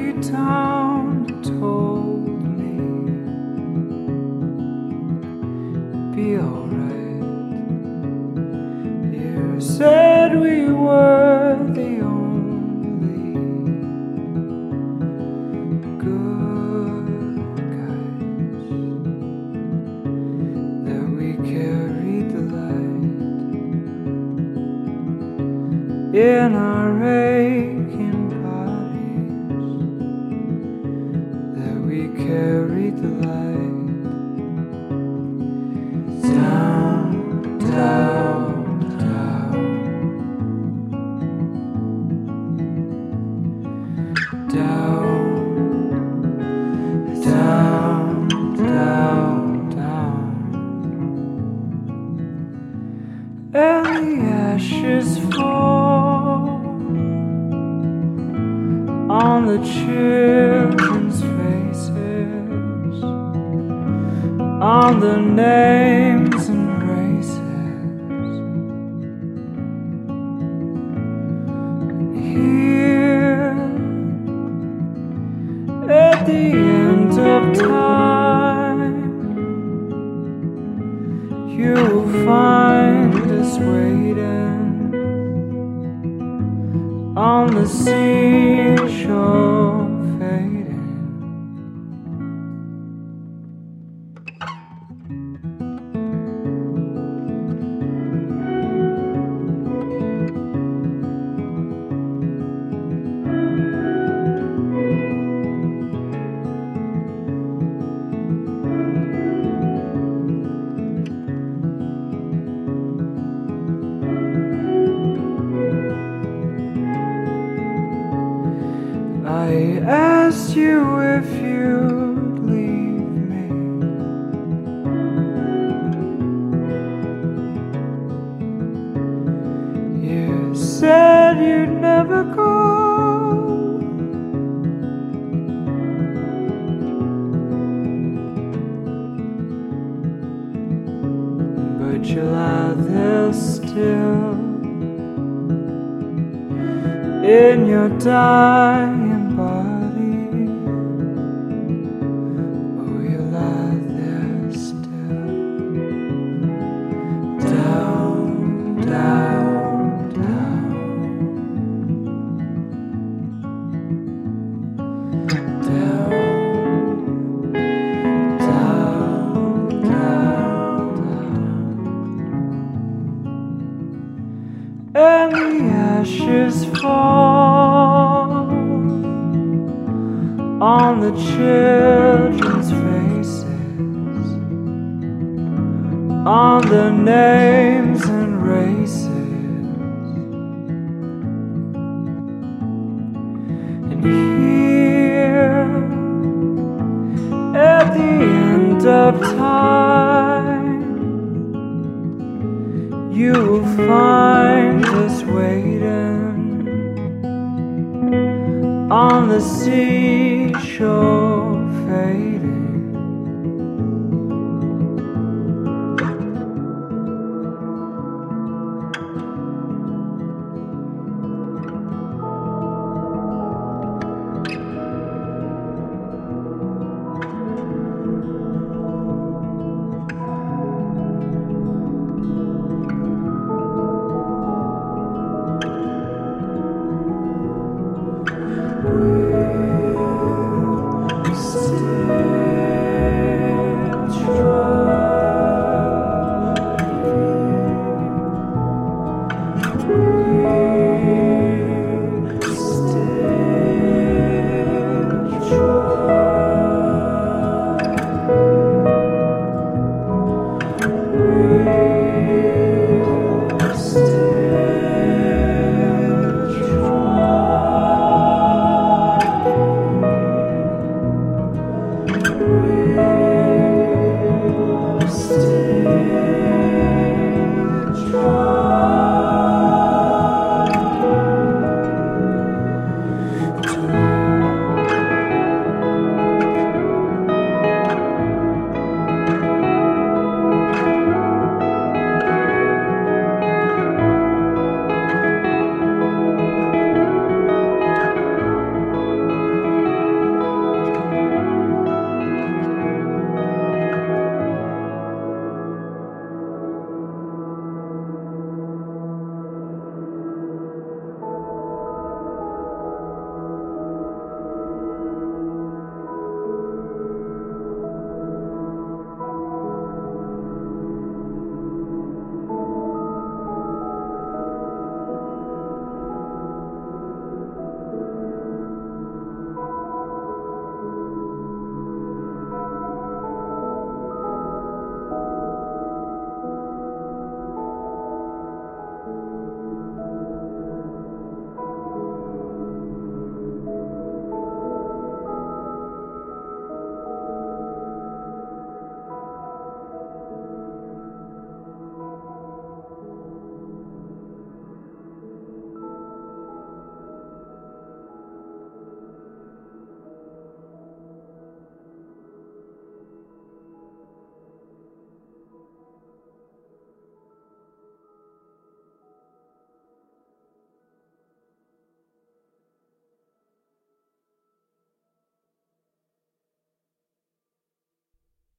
you down, you told me it'd be alright. You said we were the only good guys, that we carried the light in our aching bodies, that we carried the light down, down, down, down, down, down, down, and the ashes fall on the children's faces, on the names and races. Here at the end of time, you'll find us waiting on the seashore, fading. I asked you if you'd leave me. You said you'd never go, but you lie there still in your dying body. Oh, you lie there still, down, down, down, down, down, down, down, and the ashes fall on the children's faces, on the names and races. And here at the end of time, you'll find us waiting on the seashore.